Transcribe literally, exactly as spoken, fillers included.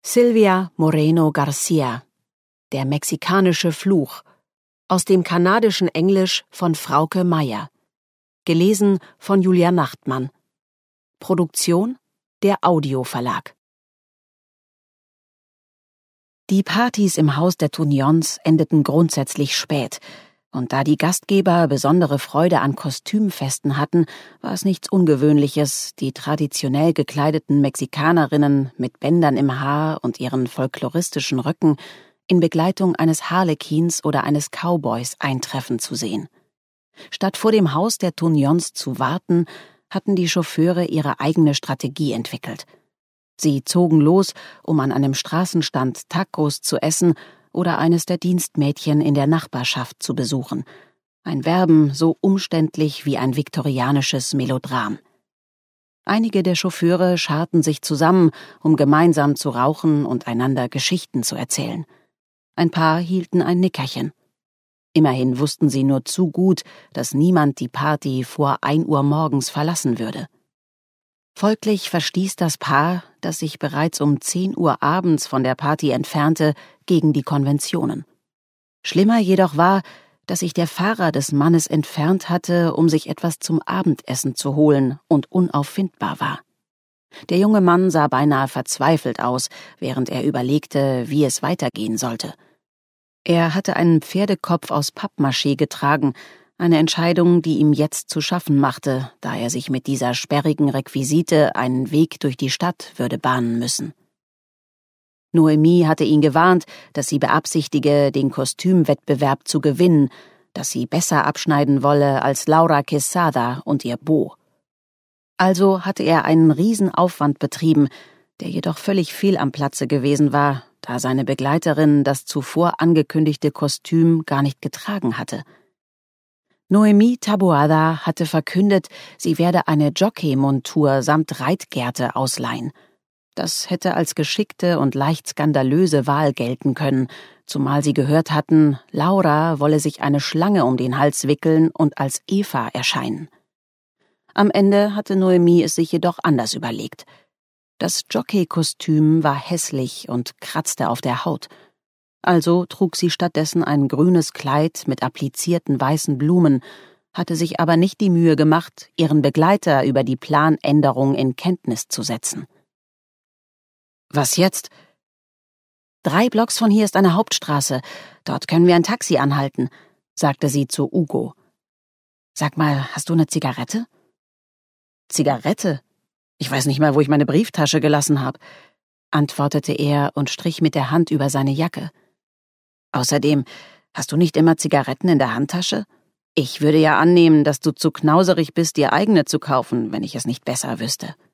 Silvia Moreno Garcia, Der mexikanische Fluch, aus dem kanadischen Englisch von Frauke Meyer. Gelesen von Julia Nachtmann. Produktion der Audio Verlag. Die Partys im Haus der Tunyons endeten grundsätzlich spät, und da die Gastgeber besondere Freude an Kostümfesten hatten, war es nichts Ungewöhnliches, die traditionell gekleideten Mexikanerinnen mit Bändern im Haar und ihren folkloristischen Röcken in Begleitung eines Harlekins oder eines Cowboys eintreffen zu sehen. Statt vor dem Haus der Tunyons zu warten, hatten die Chauffeure ihre eigene Strategie entwickelt. Sie zogen los, um an einem Straßenstand Tacos zu essen oder eines der Dienstmädchen in der Nachbarschaft zu besuchen. Ein Werben so umständlich wie ein viktorianisches Melodram. Einige der Chauffeure scharten sich zusammen, um gemeinsam zu rauchen und einander Geschichten zu erzählen. Ein paar hielten ein Nickerchen. Immerhin wussten sie nur zu gut, dass niemand die Party vor ein Uhr morgens verlassen würde. Folglich verstieß das Paar, das sich bereits um zehn Uhr abends von der Party entfernte, gegen die Konventionen. Schlimmer jedoch war, dass sich der Fahrer des Mannes entfernt hatte, um sich etwas zum Abendessen zu holen und unauffindbar war. Der junge Mann sah beinahe verzweifelt aus, während er überlegte, wie es weitergehen sollte. Er hatte einen Pferdekopf aus Pappmaché getragen, eine Entscheidung, die ihm jetzt zu schaffen machte, da er sich mit dieser sperrigen Requisite einen Weg durch die Stadt würde bahnen müssen. Noemi hatte ihn gewarnt, dass sie beabsichtige, den Kostümwettbewerb zu gewinnen, dass sie besser abschneiden wolle als Laura Quesada und ihr Beau. Also hatte er einen Riesenaufwand betrieben, der jedoch völlig fehl am Platze gewesen war, da seine Begleiterin das zuvor angekündigte Kostüm gar nicht getragen hatte. Noemi Taboada hatte verkündet, sie werde eine Jockey-Montur samt Reitgerte ausleihen. Das hätte als geschickte und leicht skandalöse Wahl gelten können, zumal sie gehört hatten, Laura wolle sich eine Schlange um den Hals wickeln und als Eva erscheinen. Am Ende hatte Noemi es sich jedoch anders überlegt. Das Jockey-Kostüm war hässlich und kratzte auf der Haut. Also trug sie stattdessen ein grünes Kleid mit applizierten weißen Blumen, hatte sich aber nicht die Mühe gemacht, ihren Begleiter über die Planänderung in Kenntnis zu setzen. »Was jetzt?« »Drei Blocks von hier ist eine Hauptstraße. Dort können wir ein Taxi anhalten«, sagte sie zu Ugo. »Sag mal, hast du eine Zigarette?« »Zigarette? Ich weiß nicht mal, wo ich meine Brieftasche gelassen habe«, antwortete er und strich mit der Hand über seine Jacke. »Außerdem, hast du nicht immer Zigaretten in der Handtasche? Ich würde ja annehmen, dass du zu knauserig bist, dir eigene zu kaufen, wenn ich es nicht besser wüsste.«